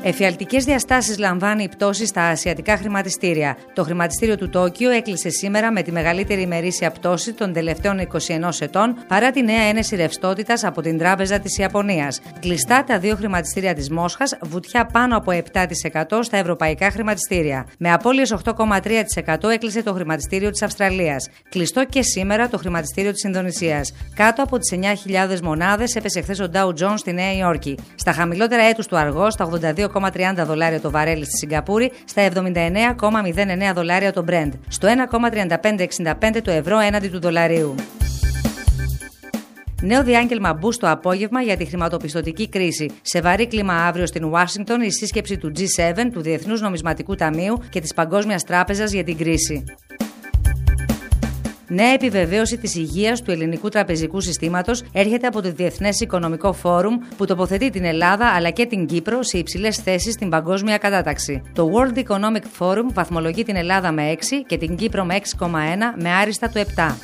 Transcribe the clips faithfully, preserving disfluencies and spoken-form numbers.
Εφιαλτικές διαστάσεις λαμβάνει η πτώση στα ασιατικά χρηματιστήρια. Το χρηματιστήριο του Τόκιο έκλεισε σήμερα με τη μεγαλύτερη ημερήσια πτώση των τελευταίων είκοσι ενός ετών παρά τη νέα ένεση ρευστότητας από την Τράπεζα της Ιαπωνίας. Κλειστά τα δύο χρηματιστήρια της Μόσχας, βουτιά πάνω από επτά τοις εκατό στα ευρωπαϊκά χρηματιστήρια. Με απώλειες οκτώ κόμμα τρία τοις εκατό έκλεισε το χρηματιστήριο της Αυστραλίας. Κλειστό και σήμερα το χρηματιστήριο της Ινδονησίας. Κάτω από τις εννιά χιλιάδες μονάδες έπεσε χθες ο Dow Jones στη Νέα Υόρκη. Στα χαμηλότερα έτους του αργό, στα ογδόντα δύο κόμμα τριάντα δολάρια το βαρέλι στη Σιγκαπούρη, στα εβδομήντα εννέα κόμμα μηδέν εννέα δολάρια το Brent, στο ένα κόμμα τριάντα πέντε εξήντα πέντε το ευρώ έναντι του δολαρίου. Νέο διάγγελμα μπούς το απόγευμα για τη χρηματοπιστωτική κρίση. Σε βαρύ κλίμα αύριο στην Ουάσιγκτον η σύσκεψη του τζι επτά, του Διεθνούς Νομισματικού Ταμείου και της Παγκόσμιας Τράπεζας για την κρίση. Νέα επιβεβαίωση της υγείας του ελληνικού τραπεζικού συστήματος έρχεται από το Διεθνές Οικονομικό Φόρουμ που τοποθετεί την Ελλάδα αλλά και την Κύπρο σε υψηλές θέσεις στην παγκόσμια κατάταξη. Το World Economic Forum βαθμολογεί την Ελλάδα με έξι και την Κύπρο με έξι κόμμα ένα με άριστα το επτά.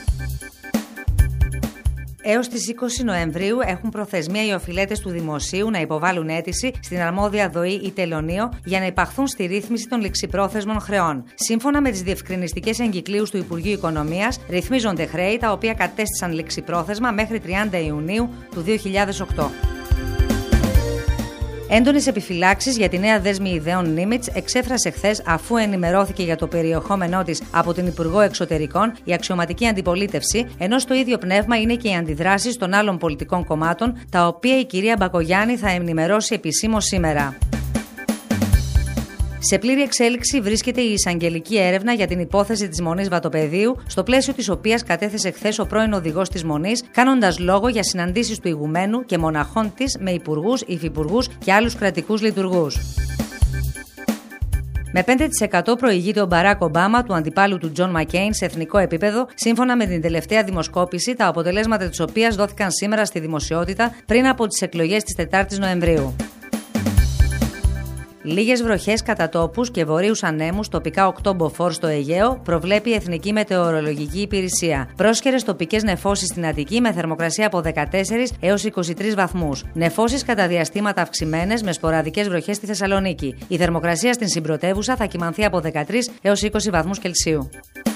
Έως τις είκοσι Νοεμβρίου έχουν προθεσμία οι οφειλέτες του Δημοσίου να υποβάλουν αίτηση στην αρμόδια ΔΟΗ ή τελωνείο για να υπαχθούν στη ρύθμιση των ληξιπρόθεσμων χρεών. Σύμφωνα με τις διευκρινιστικές εγκυκλίους του Υπουργείου Οικονομίας, ρυθμίζονται χρέη τα οποία κατέστησαν ληξιπρόθεσμα μέχρι τριάντα Ιουνίου του δύο χιλιάδες οκτώ. Έντονες επιφυλάξεις για τη νέα δέσμη ιδεών Nimitz εξέφρασε χθες, αφού ενημερώθηκε για το περιεχόμενό της από την Υπουργό Εξωτερικών, η αξιωματική αντιπολίτευση, ενώ στο ίδιο πνεύμα είναι και οι αντιδράσεις των άλλων πολιτικών κομμάτων, τα οποία η κυρία Μπακογιάννη θα ενημερώσει επισήμως σήμερα. Σε πλήρη εξέλιξη βρίσκεται η εισαγγελική έρευνα για την υπόθεση της Μονής Βατοπεδίου, στο πλαίσιο της οποίας κατέθεσε χθες ο πρώην οδηγός της Μονής, κάνοντας λόγο για συναντήσεις του ηγουμένου και μοναχών της με υπουργούς, υφυπουργούς και άλλους κρατικούς λειτουργούς. Με πέντε τοις εκατό προηγείται ο Μπαράκ Ομπάμα του αντιπάλου του Τζον Μακέιν σε εθνικό επίπεδο, σύμφωνα με την τελευταία δημοσκόπηση, τα αποτελέσματα της οποίας δόθηκαν σήμερα στη δημοσιότητα πριν από τις εκλογές της τετάρτης Νοεμβρίου. Λίγες βροχές κατά τόπους και βορείους ανέμους, τοπικά οκτώ μποφόρ στο Αιγαίο, προβλέπει η Εθνική Μετεωρολογική Υπηρεσία. Πρόσχερες τοπικές νεφώσεις στην Αττική με θερμοκρασία από δεκατέσσερις έως είκοσι τρεις βαθμούς. Νεφώσεις κατά διαστήματα αυξημένες με σποραδικές βροχές στη Θεσσαλονίκη. Η θερμοκρασία στην συμπρωτεύουσα θα κυμανθεί από δεκατρείς έως είκοσι βαθμούς Κελσίου.